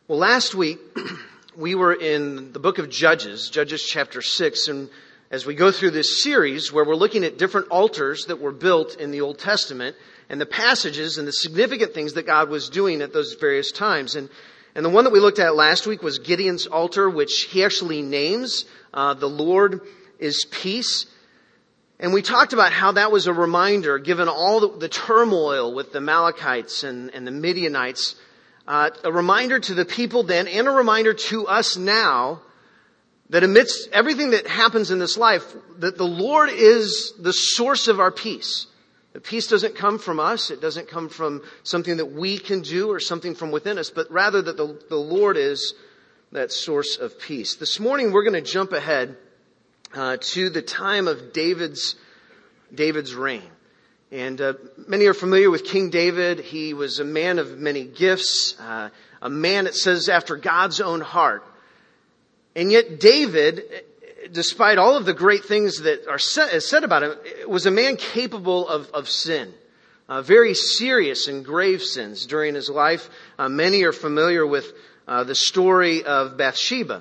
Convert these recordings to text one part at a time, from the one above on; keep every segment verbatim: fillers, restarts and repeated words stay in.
Well, last week we were in the book of Judges, Judges chapter six, and as we go through this series where we're looking at different altars that were built in the Old Testament and the passages and the significant things that God was doing at those various times. And and the one that we looked at last week was Gideon's altar, which he actually names, uh, the Lord is peace. And we talked about how that was a reminder, given all the, the turmoil with the Amalekites and, and the Midianites, Uh, a reminder to the people then and a reminder to us now that amidst everything that happens in this life, that the Lord is the source of our peace. The peace doesn't come from us. It doesn't come from something that we can do or something from within us, but rather that the, the Lord is that source of peace. This morning we're going to jump ahead uh, to the time of David's David's reign. And uh, many are familiar with King David. He was a man of many gifts, uh, a man, it says, after God's own heart. And yet David, despite all of the great things that are said, said about him, was a man capable of, of sin, uh, very serious and grave sins during his life. Uh, many are familiar with uh, the story of Bathsheba.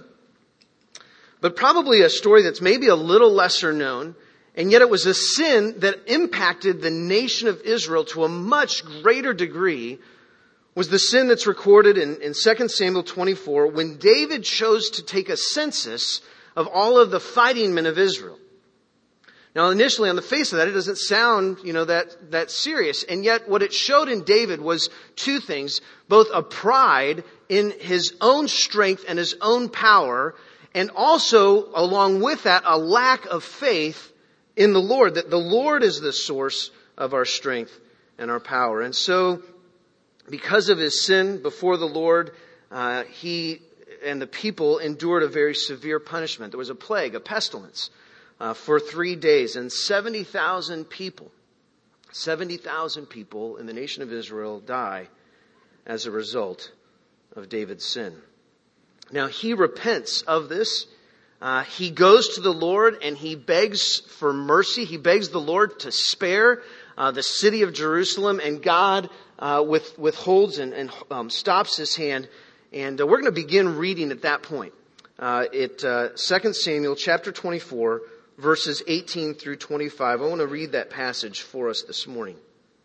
But probably a story that's maybe a little lesser known. And yet it was a sin that impacted the nation of Israel to a much greater degree, was the sin that's recorded in, in Second Samuel twenty-four when David chose to take a census of all of the fighting men of Israel. Now initially on the face of that, it doesn't sound, you know, that, that serious. And yet what it showed in David was two things, both a pride in his own strength and his own power, and also along with that, a lack of faith in the Lord, that the Lord is the source of our strength and our power. And so, because of his sin before the Lord, uh, he and the people endured a very severe punishment. There was a plague, a pestilence, uh, for three days. And seventy thousand people, seventy thousand people in the nation of Israel die as a result of David's sin. Now, he repents of this. Uh, he goes to the Lord and he begs for mercy. He begs the Lord to spare uh, the city of Jerusalem, and God uh, with, withholds and, and um, stops his hand. And uh, we're going to begin reading at that point. Uh, at uh, Second Samuel chapter twenty-four, verses eighteen through twenty-five. I want to read that passage for us this morning.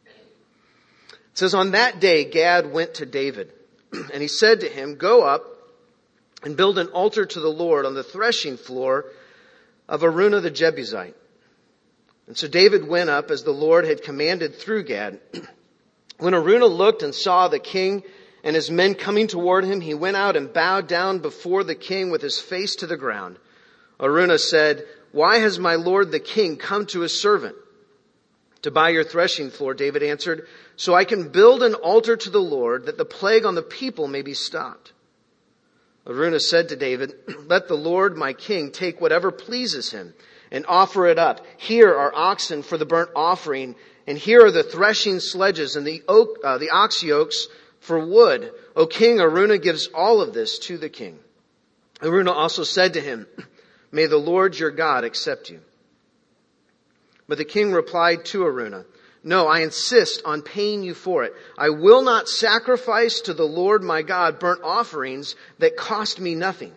It says, "On that day Gad went to David, and he said to him, 'Go up and build an altar to the Lord on the threshing floor of Araunah the Jebusite.' And so David went up as the Lord had commanded through Gad. When Araunah looked and saw the king and his men coming toward him, he went out and bowed down before the king with his face to the ground. Araunah said, 'Why has my lord the king come to his servant?' 'To buy your threshing floor,' David answered, 'so I can build an altar to the Lord, that the plague on the people may be stopped.' Araunah said to David, 'Let the Lord my king take whatever pleases him and offer it up. Here are oxen for the burnt offering, and here are the threshing sledges and the oak, uh, the ox yokes for wood. O king, Araunah gives all of this to the king.' Araunah also said to him, 'May the Lord your God accept you.' But the king replied to Araunah, 'No, I insist on paying you for it. I will not sacrifice to the Lord my God burnt offerings that cost me nothing.'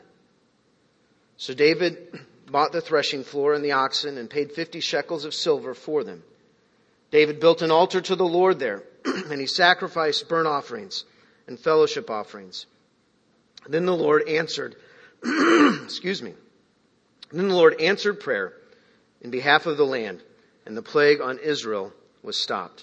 So David bought the threshing floor and the oxen and paid fifty shekels of silver for them. David built an altar to the Lord there, and he sacrificed burnt offerings and fellowship offerings. Then the Lord answered, excuse me. Then the Lord answered prayer in behalf of the land, and the plague on Israel was stopped."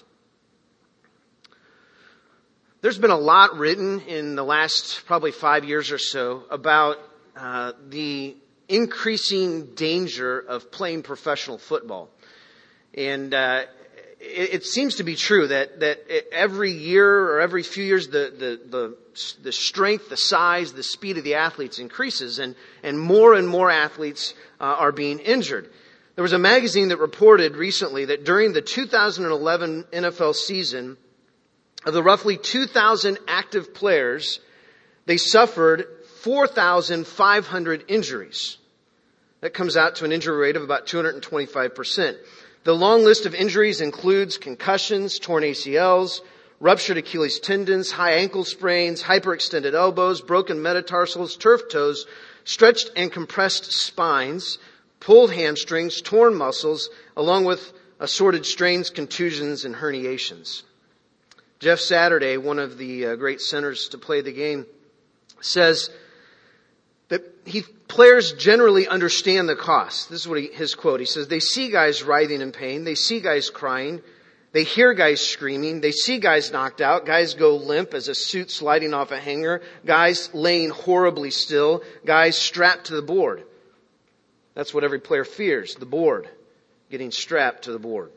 There's been a lot written in the last probably five years or so about uh, the increasing danger of playing professional football. And uh, it, it seems to be true that, that every year or every few years the, the, the, the strength, the size, the speed of the athletes increases, and, and more and more athletes uh, are being injured. There was a magazine that reported recently that during the two thousand eleven N F L season, of the roughly two thousand active players, they suffered four thousand five hundred injuries. That comes out to an injury rate of about two hundred twenty-five percent. The long list of injuries includes concussions, torn A C Ls, ruptured Achilles tendons, high ankle sprains, hyperextended elbows, broken metatarsals, turf toes, stretched and compressed spines, pulled hamstrings, torn muscles, along with assorted strains, contusions, and herniations. Jeff Saturday, one of the uh, great centers to play the game, says that he players generally understand the cost. This is what he, his quote. He says, they see guys writhing in pain. They see guys crying. They hear guys screaming. They see guys knocked out. Guys go limp as a suit sliding off a hanger. Guys laying horribly still. Guys strapped to the board. That's what every player fears, the board. Getting strapped to the board.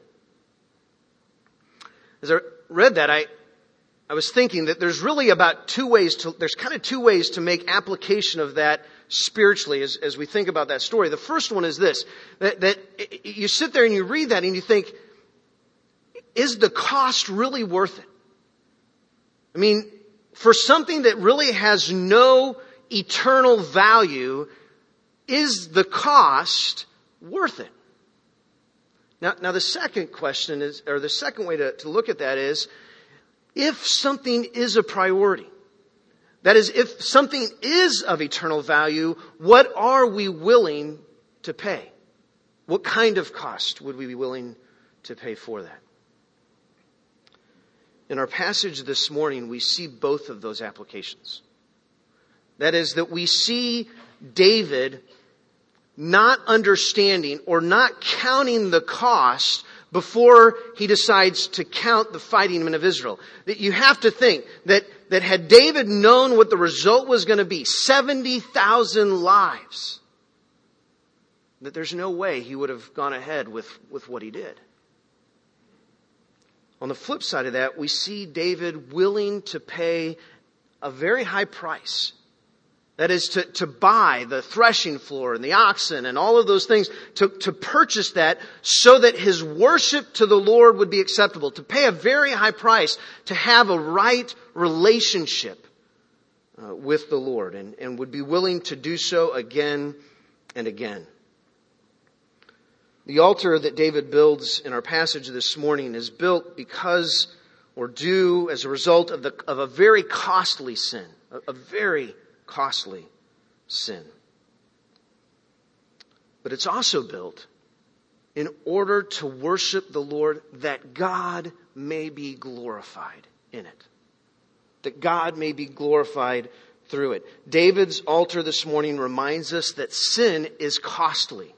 As I read that, I, I was thinking that there's really about two ways to, there's kind of two ways to make application of that spiritually as, as we think about that story. The first one is this, that, that you sit there and you read that and you think, is the cost really worth it? I mean, for something that really has no eternal value, is the cost worth it? Now, now the second question is, or the second way to, to look at that is, if something is a priority, that is, if something is of eternal value, what are we willing to pay? What kind of cost would we be willing to pay for that? In our passage this morning, we see both of those applications. That is, that we see David not understanding or not counting the cost before he decides to count the fighting men of Israel. That you have to think that, that had David known what the result was going to be, seventy thousand lives, that there's no way he would have gone ahead with, with what he did. On the flip side of that, we see David willing to pay a very high price. That is to, to buy the threshing floor and the oxen and all of those things, to, to purchase that so that his worship to the Lord would be acceptable, to pay a very high price, to have a right relationship uh, with the Lord, and, and would be willing to do so again and again. The altar that David builds in our passage this morning is built because or due as a result of, the, of a very costly sin, a, a very costly sin. But it's also built in order to worship the Lord, that God may be glorified in it. That God may be glorified through it. David's altar this morning reminds us that sin is costly,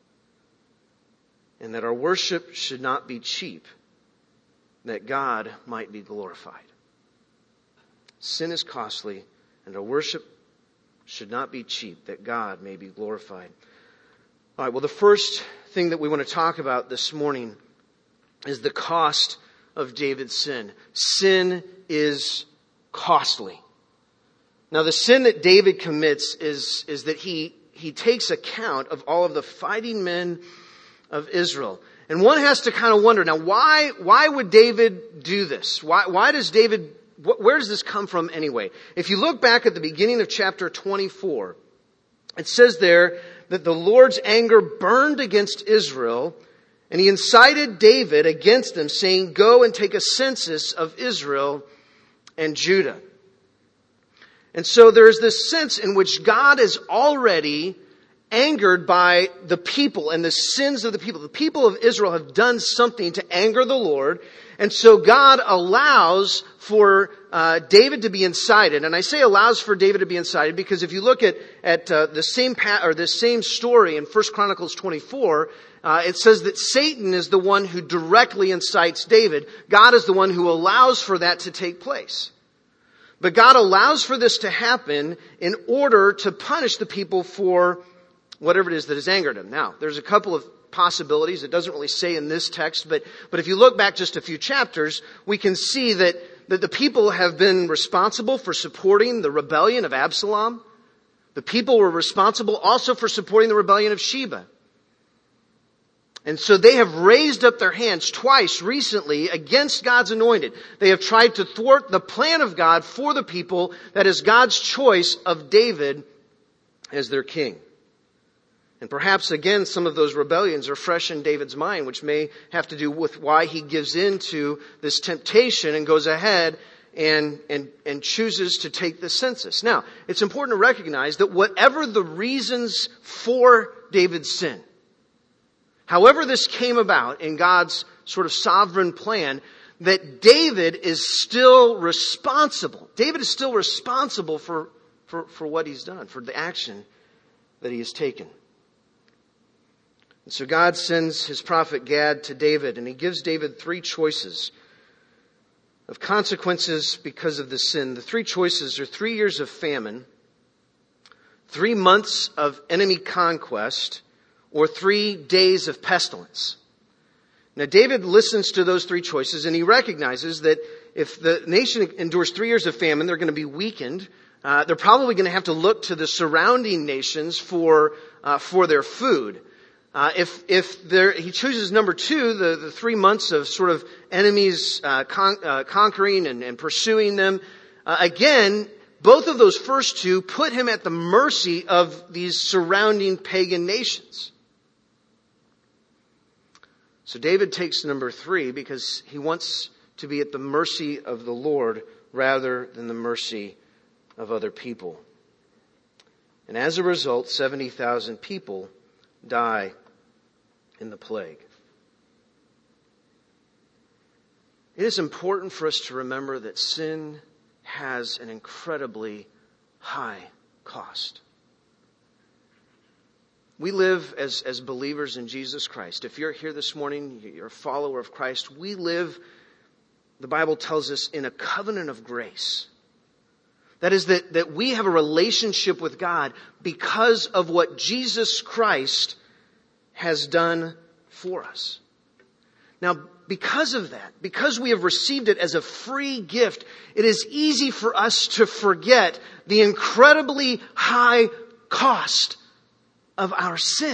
and that our worship should not be cheap, that God might be glorified. Sin is costly, and our worship should not be cheap, that God may be glorified. All right, well, the first thing that we want to talk about this morning is the cost of David's sin. Sin is costly. Now, the sin that David commits is, is that he, he takes account of all of the fighting men of Israel. And one has to kind of wonder, now, why, why would David do this? Why, why does David Where does this come from anyway? If you look back at the beginning of chapter twenty-four, it says there that the Lord's anger burned against Israel, and he incited David against them, saying, go and take a census of Israel and Judah. And so there's this sense in which God is already angered by the people and the sins of the people. The people of Israel have done something to anger the Lord. And so God allows for uh, David to be incited. And I say allows for David to be incited because if you look at, at uh, the same pa- or this same story in First Chronicles twenty-four, uh, it says that Satan is the one who directly incites David. God is the one who allows for that to take place. But God allows for this to happen in order to punish the people for whatever it is that has angered him. Now, there's a couple of possibilities. It doesn't really say in this text, but, but if you look back just a few chapters, we can see that, that the people have been responsible for supporting the rebellion of Absalom. The people were responsible also for supporting the rebellion of Sheba. And so they have raised up their hands twice recently against God's anointed. They have tried to thwart the plan of God for the people, that is God's choice of David as their king. And perhaps, again, some of those rebellions are fresh in David's mind, which may have to do with why he gives in to this temptation and goes ahead and, and, and chooses to take the census. Now, it's important to recognize that whatever the reasons for David's sin, however this came about in God's sort of sovereign plan, that David is still responsible. David is still responsible for, for, for what he's done, for the action that he has taken. And so God sends his prophet Gad to David, and he gives David three choices of consequences because of the sin. The three choices are three years of famine, three months of enemy conquest, or three days of pestilence. Now, David listens to those three choices, and he recognizes that if the nation endures three years of famine, they're going to be weakened. Uh, they're probably going to have to look to the surrounding nations for uh, for their food. Uh, if if there, he chooses number two, the, the three months of sort of enemies uh, con, uh, conquering and, and pursuing them, uh, again, both of those first two put him at the mercy of these surrounding pagan nations. So David takes number three because he wants to be at the mercy of the Lord rather than the mercy of other people. And as a result, seventy thousand people die in the plague. It is important for us to remember that sin has an incredibly high cost. We live as, as believers in Jesus Christ. If you're here this morning, you're a follower of Christ, we live, the Bible tells us, in a covenant of grace. That is that, that we have a relationship with God because of what Jesus Christ has done for us. Now, because of that, because we have received it as a free gift, it is easy for us to forget the incredibly high cost of our sin.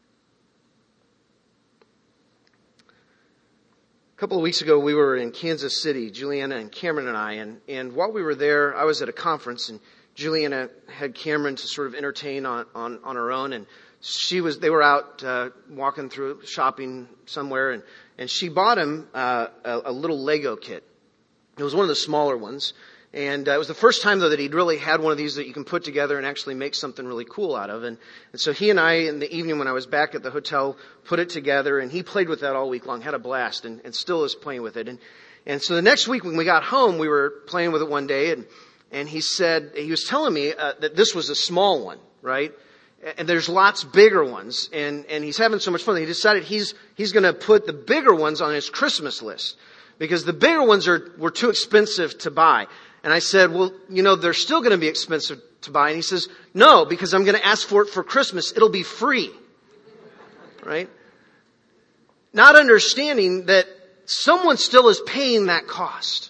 A couple of weeks ago, we were in Kansas City, Juliana and Cameron and I, and, and while we were there, I was at a conference, and Juliana had Cameron to sort of entertain on, on, on her own, and she was, they were out uh, walking through, shopping somewhere, and, and she bought him uh, a, a little Lego kit. It was one of the smaller ones. And uh, it was the first time, though, that he'd really had one of these that you can put together and actually make something really cool out of. And, and so he and I, in the evening when I was back at the hotel, put it together. And he played with that all week long, had a blast, and, and still is playing with it. And, and so the next week when we got home, we were playing with it one day. And, and he said, he was telling me uh, that this was a small one, right? And there's lots bigger ones. And, and he's having so much fun that he decided he's, he's going to put the bigger ones on his Christmas list. Because the bigger ones are were too expensive to buy. And I said, well, you know, they're still going to be expensive to buy. And he says, no, because I'm going to ask for it for Christmas. It'll be free. Right? Not understanding that someone still is paying that cost.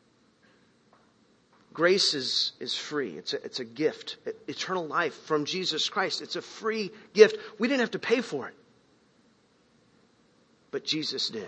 Grace is, is free. It's a, it's a gift. Eternal life from Jesus Christ. It's a free gift. We didn't have to pay for it. But Jesus did.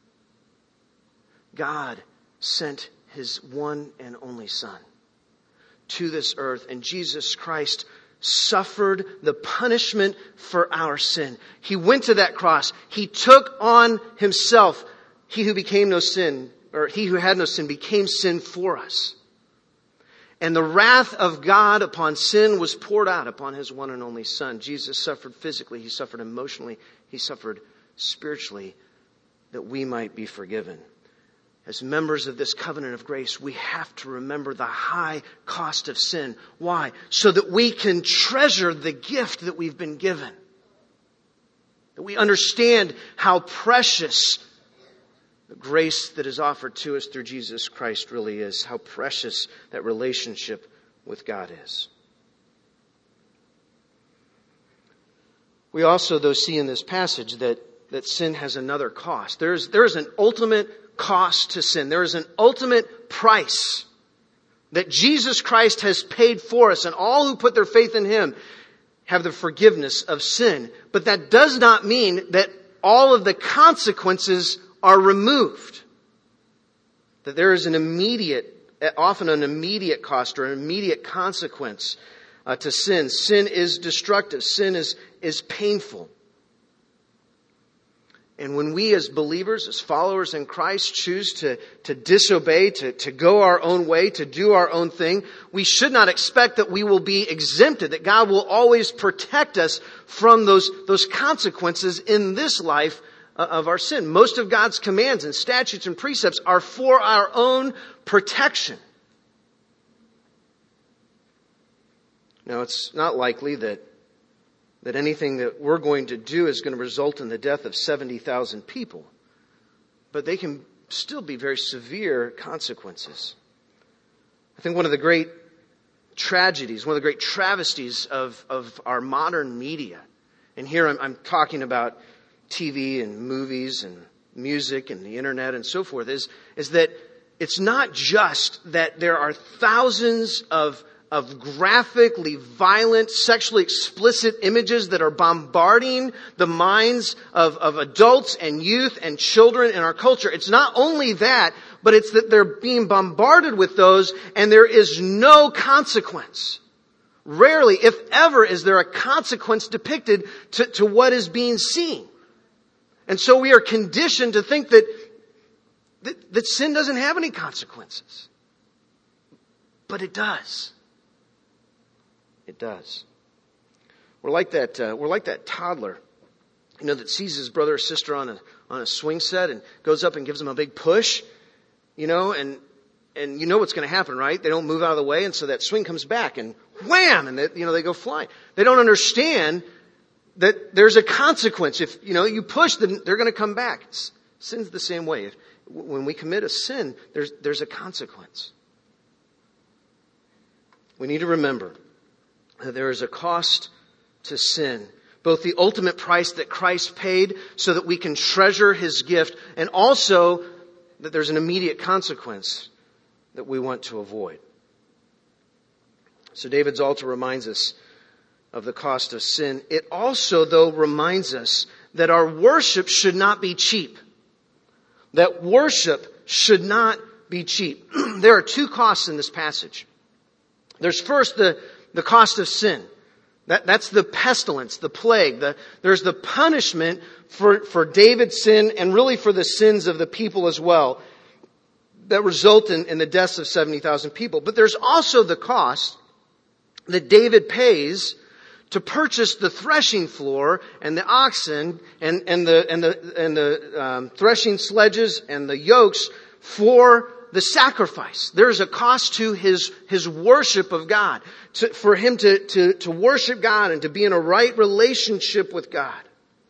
God sent His one and only Son to this earth, and Jesus Christ suffered the punishment for our sin. He went to that cross. He took on Himself. He who became no sin, or He who had no sin, became sin for us. And the wrath of God upon sin was poured out upon His one and only Son. Jesus suffered physically. He suffered emotionally. He suffered spiritually that we might be forgiven. As members of this covenant of grace, we have to remember the high cost of sin. Why? So that we can treasure the gift that we've been given. That we understand how precious the grace that is offered to us through Jesus Christ really is. How precious that relationship with God is. We also, though, see in this passage that, that sin has another cost. There is, there is an ultimate cost to sin. There is an ultimate price that Jesus Christ has paid for us, and all who put their faith in Him have the forgiveness of sin. But that does not mean that all of the consequences are removed. That there is an immediate, often an immediate cost or an immediate consequence. uh, to sin. Sin is destructive. Sin is, is painful. And when we as believers, as followers in Christ, choose to, to disobey, to, to go our own way, to do our own thing, we should not expect that we will be exempted, that God will always protect us from those, those consequences in this life of our sin. Most of God's commands and statutes and precepts are for our own protection. Now, it's not likely that that anything that we're going to do is going to result in the death of seventy thousand people. But they can still be very severe consequences. I think one of the great tragedies, one of the great travesties of, of our modern media, and here I'm, I'm talking about T V and movies and music and the internet and so forth, is, is that it's not just that there are thousands of of graphically violent, sexually explicit images that are bombarding the minds of, of adults and youth and children in our culture. It's not only that, but it's that they're being bombarded with those and there is no consequence. Rarely, if ever, is there a consequence depicted to, to what is being seen. And so we are conditioned to think that, that, that sin doesn't have any consequences. But it does. It does. We're like that. Uh, we're like that toddler, you know, that sees his brother or sister on a on a swing set and goes up and gives them a big push, you know, and and you know what's going to happen, right? They don't move out of the way, and so that swing comes back and wham, and they, you know they go flying. They don't understand that there's a consequence. If you know you push, then they're going to come back. It's, sin's the same way. If, when we commit a sin, there's there's a consequence. We need to remember there is a cost to sin. Both the ultimate price that Christ paid so that we can treasure His gift, and also that there's an immediate consequence that we want to avoid. So David's altar reminds us of the cost of sin. It also, though, reminds us that our worship should not be cheap. That worship should not be cheap. There are two costs in this passage. There's first the The cost of sin. That, that's the pestilence, the plague. The, there's the punishment for, for David's sin and really for the sins of the people as well that result in, in the deaths of seventy thousand people. But there's also the cost that David pays to purchase the threshing floor and the oxen and, and the, and the, and the um, threshing sledges and the yokes for the sacrifice. There's a cost to his, his worship of God. To, for him to, to, to worship God and to be in a right relationship with God.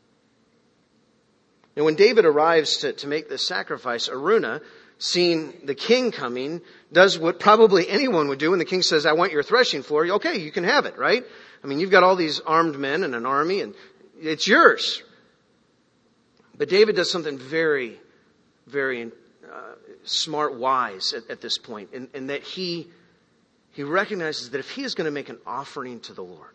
And when David arrives to, to make this sacrifice, Araunah, seeing the king coming, does what probably anyone would do when the king says, I want your threshing floor. Okay, you can have it, right? I mean, you've got all these armed men and an army and it's yours. But David does something very, very uh, smart, wise at, at this point, in, in that he he recognizes that if he is going to make an offering to the Lord,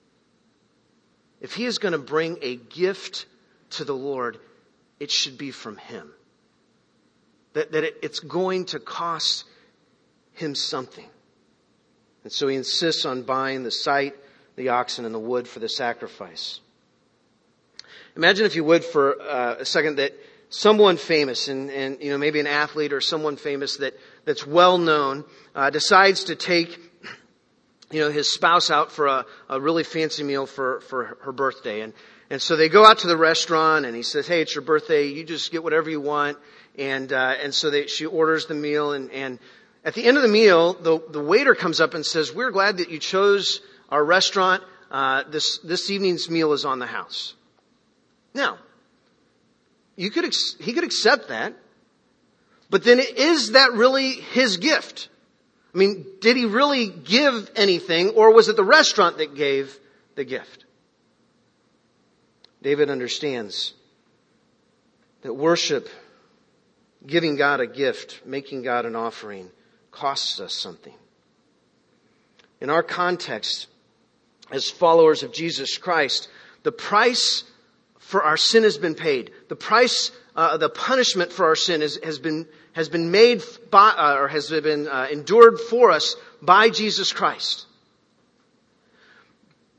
if he is going to bring a gift to the Lord, it should be from him. That, that it, it's going to cost him something. And so he insists on buying the site, the oxen, and the wood for the sacrifice. Imagine, if you would, for uh, a second, that someone famous, and, and you know maybe an athlete or someone famous that, that's well known, uh, decides to take you know his spouse out for a, a really fancy meal for, for her birthday. And, and so they go out to the restaurant and he says, hey, it's your birthday, you just get whatever you want. And uh, and so they, she orders the meal, and, and at the end of the meal, the, the waiter comes up and says, we're glad that you chose our restaurant. Uh, this, this evening's meal is on the house. Now, you could he could accept that, but then is that really his gift? I mean, did he really give anything, or was it the restaurant that gave the gift? David understands that worship, giving God a gift, making God an offering, costs us something. In our context, as followers of Jesus Christ, the price for our sin has been paid. The price, uh, the punishment for our sin is, has been has been made by, uh, or has been uh, endured for us by Jesus Christ.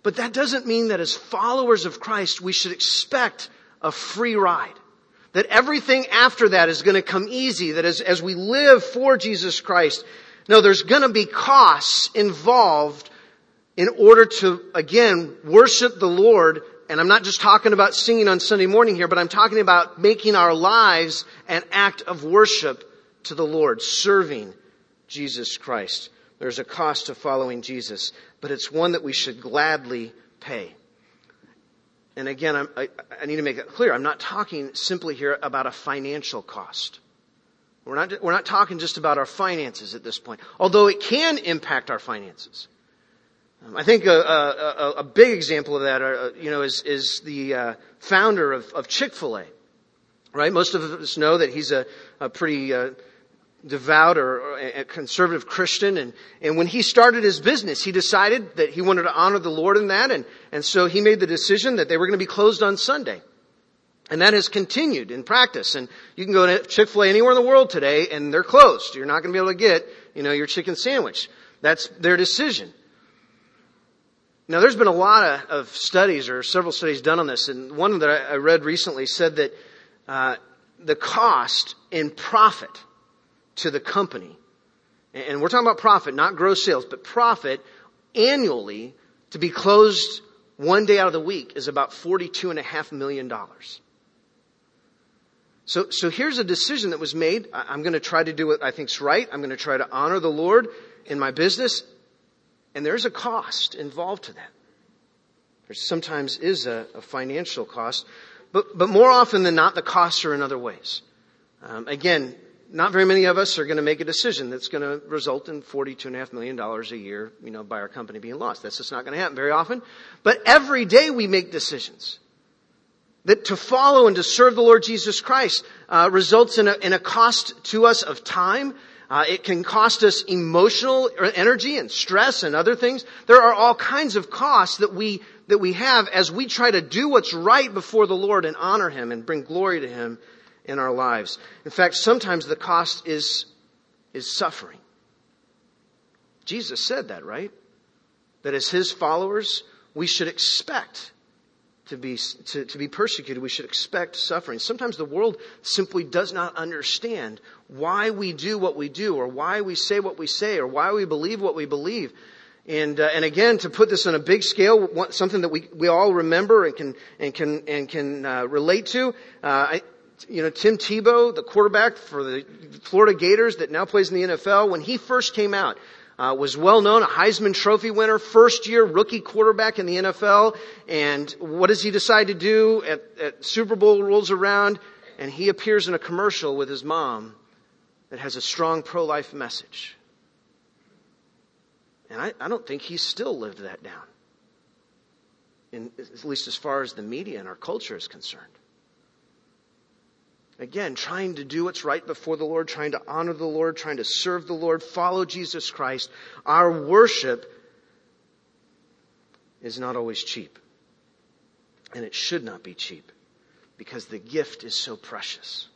But that doesn't mean that as followers of Christ, we should expect a free ride. That everything after that is going to come easy. That as, as we live for Jesus Christ, no, there's going to be costs involved in order to, again, worship the Lord. And I'm not just talking about singing on Sunday morning here, but I'm talking about making our lives an act of worship to the Lord, serving Jesus Christ. There's a cost to following Jesus, but it's one that we should gladly pay. And again, I'm, I, I need to make it clear, I'm not talking simply here about a financial cost. We're not, we're not talking just about our finances at this point, although it can impact our finances. Um, I think a, a, a big example of that, are, you know, is, is the uh, founder of, of Chick-fil-A. Right? Most of us know that he's a, a pretty uh, devout or a conservative Christian. And, and when he started his business, he decided that he wanted to honor the Lord in that. And, and so he made the decision that they were going to be closed on Sunday. And that has continued in practice. And you can go to Chick-fil-A anywhere in the world today and they're closed. You're not going to be able to get, you know, your chicken sandwich. That's their decision. Now, there's been a lot of, of studies or several studies done on this. And one that I, I read recently said that uh, the cost in profit to the company, and we're talking about profit, not gross sales, but profit annually to be closed one day out of the week is about forty-two and a half million dollars. So, so here's a decision that was made. I'm going to try to do what I think's right. I'm going to try to honor the Lord in my business. And there's a cost involved to that. There sometimes is a, a financial cost. But, but more often than not, the costs are in other ways. Um, again, not very many of us are going to make a decision that's going to result in forty-two and a half million dollars a year, you know, by our company being lost. That's just not going to happen very often. But every day we make decisions. That to follow and to serve the Lord Jesus Christ uh, results in a, in a cost to us of time. Uh, it can cost us emotional energy and stress and other things. There are all kinds of costs that we that we have as we try to do what's right before the Lord and honor Him and bring glory to Him in our lives. In fact, sometimes the cost is is suffering. Jesus said that, right? That as His followers, we should expect to be to, to be persecuted. We should expect suffering. Sometimes the world simply does not understand why we do what we do, or why we say what we say, or why we believe what we believe. And uh, and again, to put this on a big scale, something that we, we all remember and can and can and can uh, relate to. Uh, I, you know, Tim Tebow, the quarterback for the Florida Gators that now plays in the N F L, when he first came out, Uh, was well known, a Heisman Trophy winner, first year rookie quarterback in the N F L. And what does he decide to do? At, at Super Bowl rolls around and he appears in a commercial with his mom that has a strong pro-life message. And I, I don't think he's still lived that down. In, at least as far as the media and our culture is concerned. Again, trying to do what's right before the Lord, trying to honor the Lord, trying to serve the Lord, follow Jesus Christ. Our worship is not always cheap. And it should not be cheap because the gift is so precious.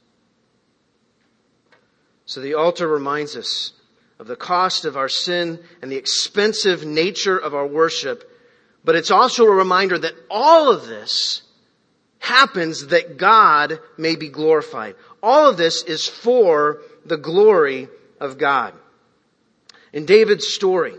So the altar reminds us of the cost of our sin and the expensive nature of our worship. But it's also a reminder that all of this happens that God may be glorified. All of this is for the glory of God. In David's story,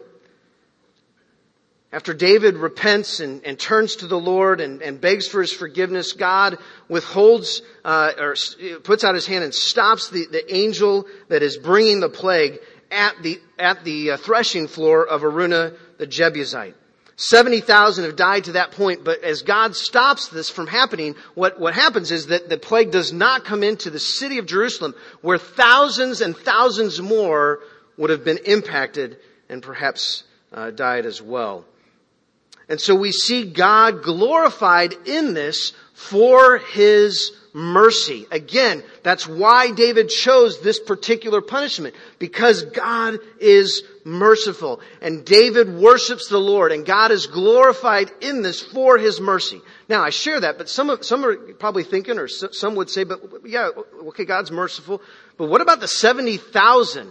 after David repents and, and turns to the Lord and, and begs for His forgiveness, God withholds uh, or puts out His hand and stops the, the angel that is bringing the plague at the at the uh, threshing floor of Araunah the Jebusite. seventy thousand have died to that point, but as God stops this from happening, what, what happens is that the plague does not come into the city of Jerusalem, where thousands and thousands more would have been impacted and perhaps uh, died as well. And so we see God glorified in this for His mercy. Again, that's why David chose this particular punishment, because God is merciful. And David worships the Lord, and God is glorified in this for His mercy. Now, I share that, but some of, some are probably thinking, or some would say, but yeah, okay, God's merciful. But what about the seventy thousand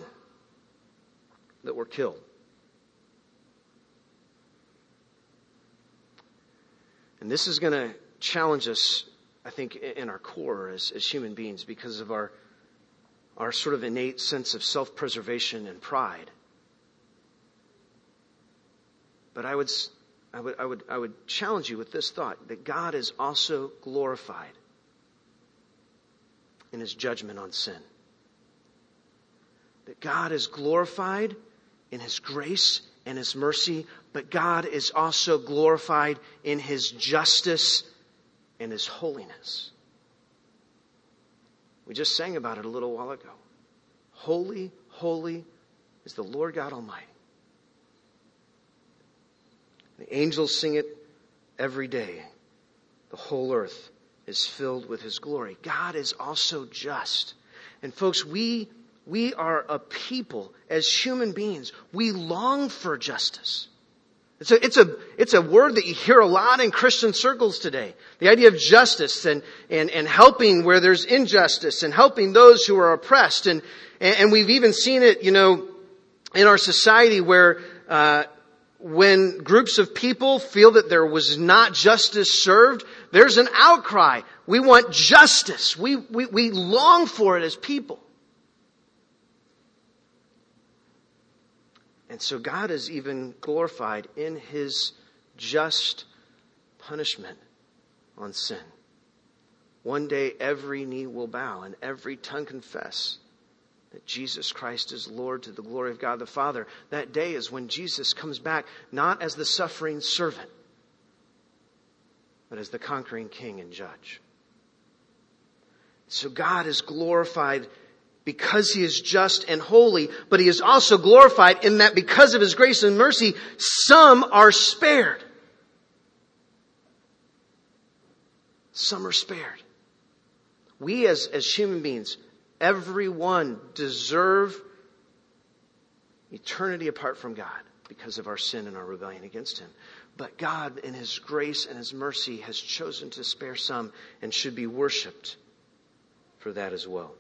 that were killed? And this is going to challenge us, I think, in our core as, as human beings because of our, our sort of innate sense of self-preservation and pride. But I would, I would, I would, I would challenge you with this thought, that God is also glorified in His judgment on sin. That God is glorified in His grace and His mercy, but God is also glorified in His justice and His holiness. We just sang about it a little while ago. Holy, holy is the Lord God Almighty. The angels sing it every day. The whole earth is filled with His glory. God is also just. And folks, we, we are a people, as human beings, we long for justice. It's a, it's a, it's a word that you hear a lot in Christian circles today. The idea of justice and, and, and helping where there's injustice and helping those who are oppressed. And, and we've even seen it, you know, in our society where, uh, when groups of people feel that there was not justice served, there's an outcry. We want justice. We, we, we long for it as people. And so God is even glorified in His just punishment on sin. One day every knee will bow and every tongue confess that Jesus Christ is Lord to the glory of God the Father. That day is when Jesus comes back, not as the suffering servant, but as the conquering King and Judge. So God is glorified because He is just and holy, but He is also glorified in that because of His grace and mercy, some are spared. Some are spared. We as, as human beings, everyone deserve eternity apart from God because of our sin and our rebellion against Him. But God, in His grace and His mercy, has chosen to spare some and should be worshipped for that as well.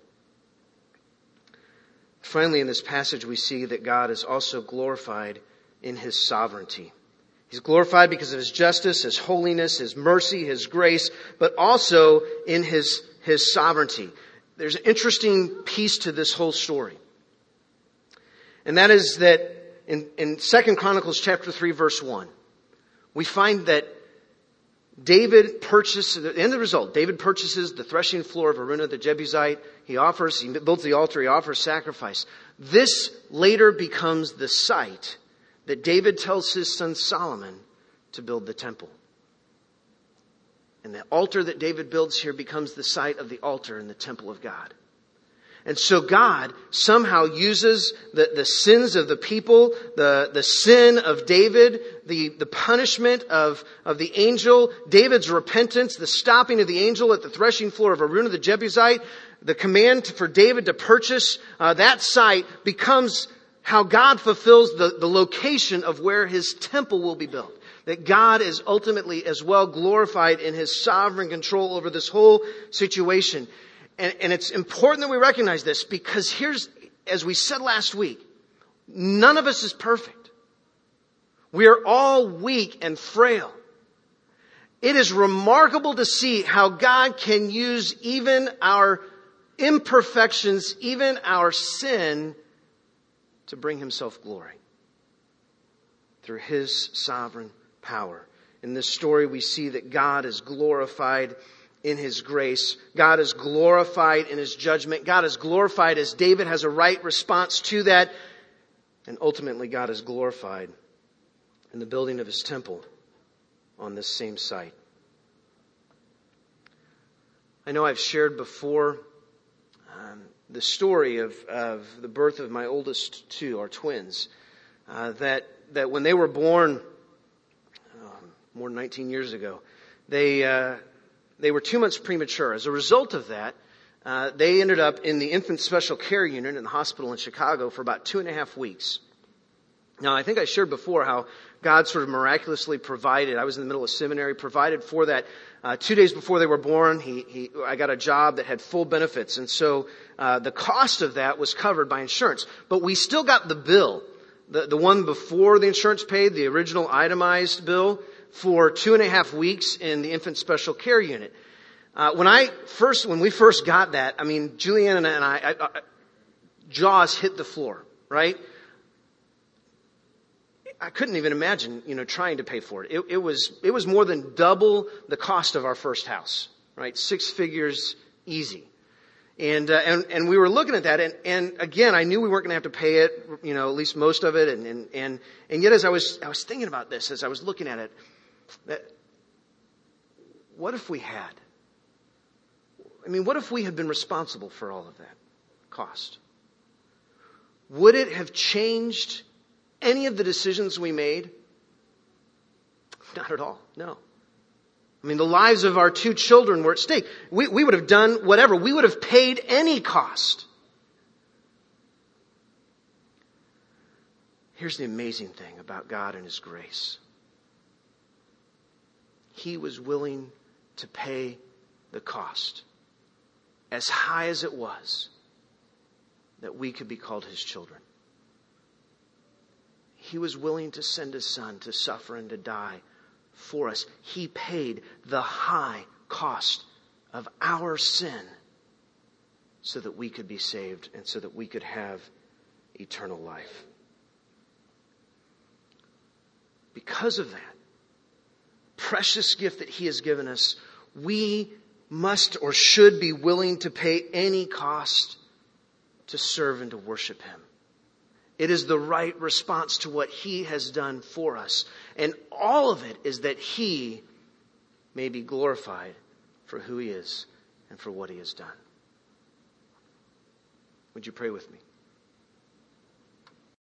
Finally, in this passage, we see that God is also glorified in His sovereignty. He's glorified because of His justice, His holiness, His mercy, His grace, but also in His, His sovereignty. There's an interesting piece to this whole story. And that is that in, in Second Chronicles chapter three, verse one, we find that David purchases, the end result, David purchases the threshing floor of Araunah the Jebusite. He offers, he builds the altar, he offers sacrifice. This later becomes the site that David tells his son Solomon to build the temple. And the altar that David builds here becomes the site of the altar in the temple of God. And so God somehow uses the, the sins of the people, the, the sin of David, the, the punishment of, of the angel, David's repentance, the stopping of the angel at the threshing floor of Araunah the Jebusite, the command for David to purchase uh, that site becomes how God fulfills the, the location of where His temple will be built. That God is ultimately as well glorified in His sovereign control over this whole situation. And, and it's important that we recognize this because here's, as we said last week, none of us is perfect. We are all weak and frail. It is remarkable to see how God can use even our imperfections, even our sin, to bring Himself glory through His sovereign power. In this story, we see that God is glorified in His grace. God is glorified in His judgment. God is glorified as David has a right response to that. And ultimately, God is glorified in the building of His temple on this same site. I know I've shared before um, the story of, of the birth of my oldest two, our twins, uh, that, that when they were born um, more than nineteen years ago, they... Uh, They were two months premature. As a result of that, uh, they ended up in the infant special care unit in the hospital in Chicago for about two and a half weeks. Now, I think I shared before how God sort of miraculously provided. I was in the middle of seminary, provided for that. Uh, two days before they were born, he, he, I got a job that had full benefits. And so uh, the cost of that was covered by insurance. But we still got the bill, the, the one before the insurance paid, the original itemized bill for two and a half weeks in the infant special care unit. Uh, when I first, when we first got that, I mean, Julianne and I, I, I jaws hit the floor, right? I couldn't even imagine, you know, trying to pay for it. It, it was, it was more than double the cost of our first house, right? Six figures easy. And, uh, and, and we were looking at that, and, and again, I knew we weren't going to have to pay it, you know, at least most of it, and, and, and, and yet as I was, I was thinking about this, as I was looking at it, that, what if we had? I mean, what if we had been responsible for all of that cost? Would it have changed any of the decisions we made? Not at all, no. I mean, the lives of our two children were at stake. We, we would have done whatever. We would have paid any cost. Here's the amazing thing about God and His grace. He was willing to pay the cost, as high as it was, that we could be called His children. He was willing to send His Son to suffer and to die for us. He paid the high cost of our sin so that we could be saved and so that we could have eternal life. Because of that precious gift that He has given us, we must or should be willing to pay any cost to serve and to worship Him. It is the right response to what He has done for us. And all of it is that He may be glorified for who He is and for what He has done. Would you pray with me?